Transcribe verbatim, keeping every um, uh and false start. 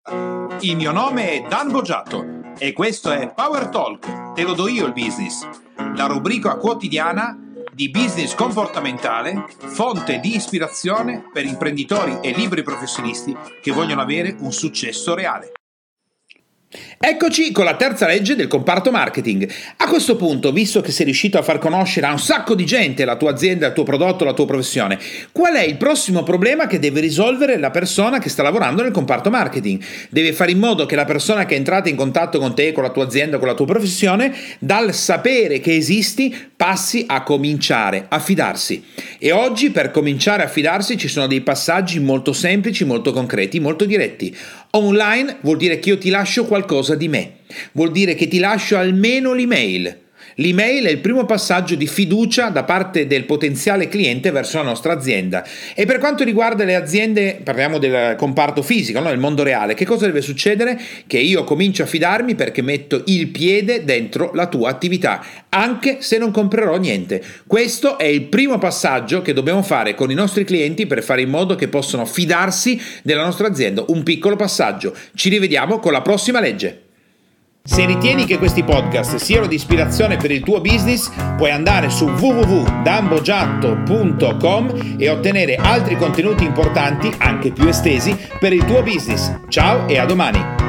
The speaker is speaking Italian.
Il mio nome è Dan Boggiato e questo è Power Talk, te lo do io il business, la rubrica quotidiana di business comportamentale, fonte di ispirazione per imprenditori e liberi professionisti che vogliono avere un successo reale. Eccoci con la terza legge del comparto marketing. A questo punto, visto che sei riuscito a far conoscere a un sacco di gente la tua azienda, il tuo prodotto, la tua professione, qual è il prossimo problema che deve risolvere la persona che sta lavorando nel comparto marketing? Deve fare in modo che la persona che è entrata in contatto con te, con la tua azienda, con la tua professione, dal sapere che esisti, passi a cominciare a fidarsi. E oggi per cominciare a fidarsi ci sono dei passaggi molto semplici, molto concreti, molto diretti. Online vuol dire che io ti lascio qualcosa di me, vuol dire che ti lascio almeno l'email. L'email è il primo passaggio di fiducia da parte del potenziale cliente verso la nostra azienda. E per quanto riguarda le aziende, parliamo del comparto fisico, no? Il mondo reale, che cosa deve succedere? Che io comincio a fidarmi perché metto il piede dentro la tua attività, anche se non comprerò niente. Questo è il primo passaggio che dobbiamo fare con i nostri clienti per fare in modo che possano fidarsi della nostra azienda. Un piccolo passaggio. Ci rivediamo con la prossima legge. Se ritieni che questi podcast siano di ispirazione per il tuo business, puoi andare su w w w punto dan boggiato punto com e ottenere altri contenuti importanti, anche più estesi, per il tuo business. Ciao e a domani!